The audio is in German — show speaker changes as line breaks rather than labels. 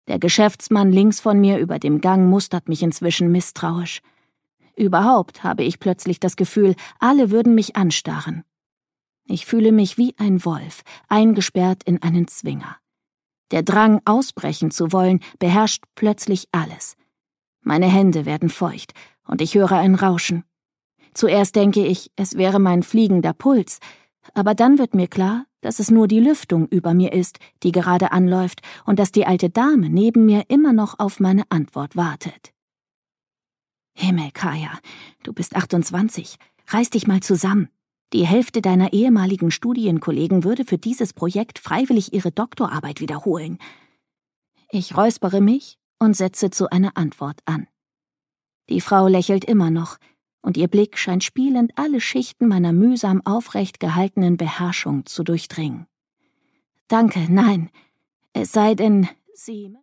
Der Geschäftsmann links von mir über dem Gang mustert mich inzwischen misstrauisch. Überhaupt habe ich plötzlich das Gefühl, alle würden mich anstarren. Ich fühle mich wie ein Wolf, eingesperrt in einen Zwinger. Der Drang, ausbrechen zu wollen, beherrscht plötzlich alles. Meine Hände werden feucht und ich höre ein Rauschen. Zuerst denke ich, es wäre mein fliegender Puls, aber dann wird mir klar, dass es nur die Lüftung über mir ist, die gerade anläuft und dass die alte Dame neben mir immer noch auf meine Antwort wartet. Himmel, Kaya, du bist 28. Reiß dich mal zusammen. Die Hälfte deiner ehemaligen Studienkollegen würde für dieses Projekt freiwillig ihre Doktorarbeit wiederholen. Ich räuspere mich und setze zu einer Antwort an. Die Frau lächelt immer noch, und ihr Blick scheint spielend alle Schichten meiner mühsam aufrecht gehaltenen Beherrschung zu durchdringen. Danke, nein. Es sei denn, Sie...